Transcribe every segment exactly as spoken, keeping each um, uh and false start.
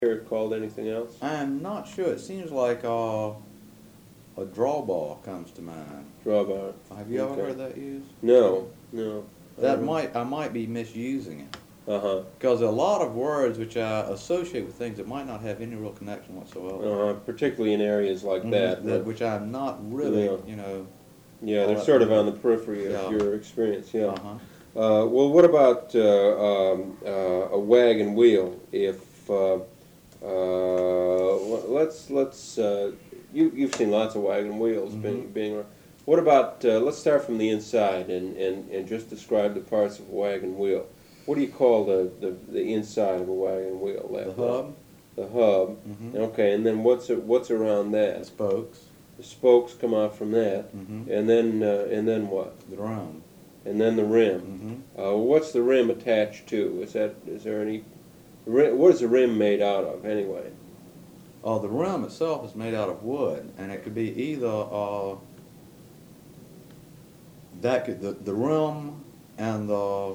Hear it called anything else? I'm not sure. It seems like uh, a drawbar comes to mind. Drawbar. Have you Okay. ever heard that used? No, no. That Um, might I might be misusing it Uh-huh. because there are a lot of words which I associate with things that might not have any real connection whatsoever. Uh-huh. Particularly in areas like Mhm, that. that but- which I'm not really, Yeah. you know. yeah, all they're that sort of familiar. on the periphery of Yeah. your experience, yeah. Uh-huh. Uh, well, what about uh, um, uh, a wagon wheel? If uh, uh, well, let's let's uh, you you've seen lots of wagon wheels being Mhm. being. What about uh, let's start from the inside and, and, and just describe the parts of a wagon wheel. What do you call the, the, the inside of a wagon wheel? The That hub, The hub. mhm, Okay, and then what's it, what's around the that? spokes, The spokes come out from that, mhm, and then uh, and then what? the drum, And then the rim. mhm. Uh, what's the rim attached to? Is that is there any? ri- What is the rim made out of anyway? Uh, the rim itself is made out of wood, and it could be either uh, that could the, the rim and the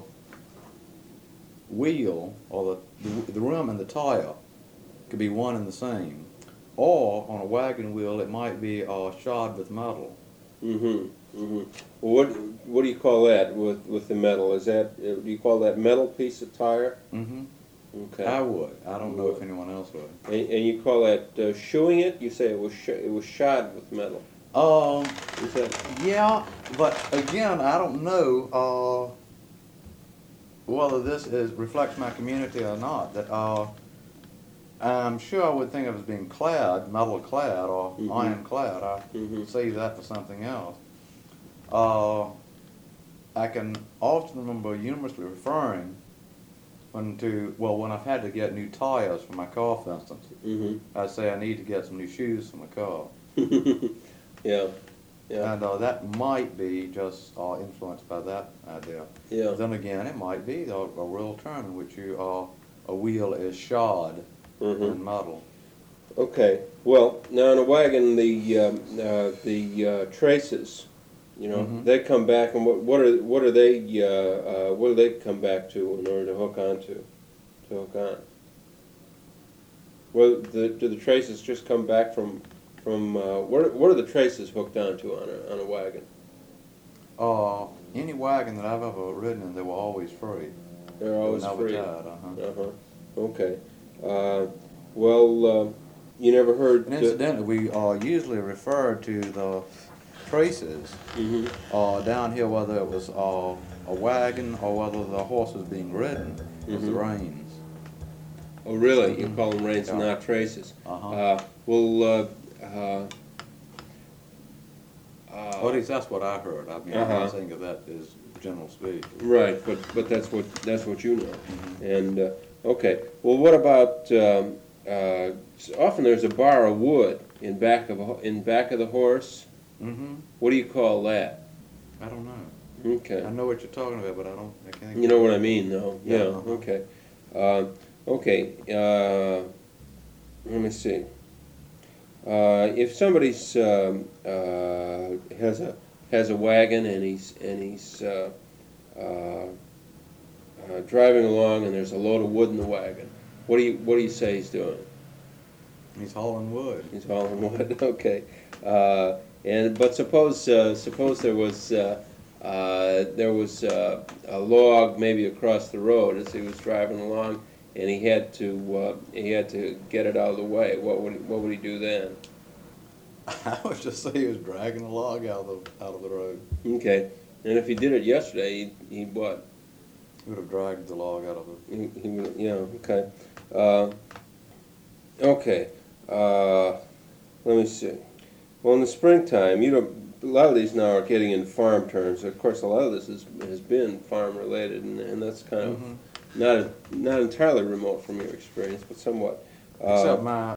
wheel, or the, the the rim and the tire could be one and the same, or on a wagon wheel it might be uh, shod with metal. Mm-hmm. Mm-hmm. Well, what what do you call that with with the metal? Is that uh, do you call that metal piece of tire? Mm-hmm. Okay. I would. I don't know if anyone else would. And, and you call that uh, shoeing it? You say it was sh- it was shod with metal. Um. Is that? Yeah, but again, I don't know uh, whether this is reflects my community or not. That uh, I'm sure I would think of it as being clad, metal clad or Mhm. iron clad. I Mhm. save that for something else. Uh, I can often remember humorously referring when to well when I've had to get new tires for my car, for instance. Mm-hmm. I say I need to get some new shoes for my car. Yeah. Yeah. And uh, that might be just uh, influenced by that idea. Yeah. Then again, it might be a, a real term in which you uh, a wheel is shod Mm-hmm. in metal. Okay. Well, now in a wagon, the um, uh, the uh, traces, you know, Mhm. they come back, and what what are what are they uh, uh, what do they come back to in order to hook onto, to hook on? Well, the, do the traces just come back from from uh, what are, what are the traces hooked onto on a on a wagon? Uh, any wagon that I've ever ridden in, they were always free. They're They were always never free. tied, uh-huh. Uh huh. Okay. Uh, well, uh, you never heard. And incidentally, we uh, usually refer to the traces Mm-hmm. uh, down here, whether it was uh, a wagon or whether the horse was being ridden, was the Mhm. reins. Oh, really? You Mhm. call them reins and Yeah. not traces? Uh-huh. Uh, well, uh, uh, uh, Or at least that's what I heard. I mean, I'm Uh-huh. not saying that that is general speak. right, but but that's what that's what you know. Mhm. And uh, okay, well, what about? Um, uh, often there's a bar of wood in back of a, ho- in back of the horse. Mm-hmm. What do you call that? I don't know. Okay, I know what you're talking about, but I don't. I can't. you know what I mean, though. Yeah, Yeah. uh-huh. Okay. Uh, okay. Uh, let me see. Uh, if somebody's um, uh, has a has a wagon and he's and he's uh, uh, uh, driving along and there's a load of wood in the wagon, what do you what do you say he's doing? He's hauling wood. He's hauling wood. Okay. Uh, and but suppose uh, suppose there was uh, uh, there was uh, a log maybe across the road as he was driving along, and he had to uh, he had to get it out of the way. What would he, what would he do then? I would just say he was dragging a log out of the out of the road. Okay. And if he did it yesterday, he he what? He would have dragged the log out of the. He, he would, yeah. Okay. Uh, okay. Uh, let me see. Well, in the springtime, you know, a lot of these now are getting in farm terms. Of course, a lot of this is, has been farm related, and, and that's kind of Mhm. not not entirely remote from your experience, but somewhat. Uh, Except my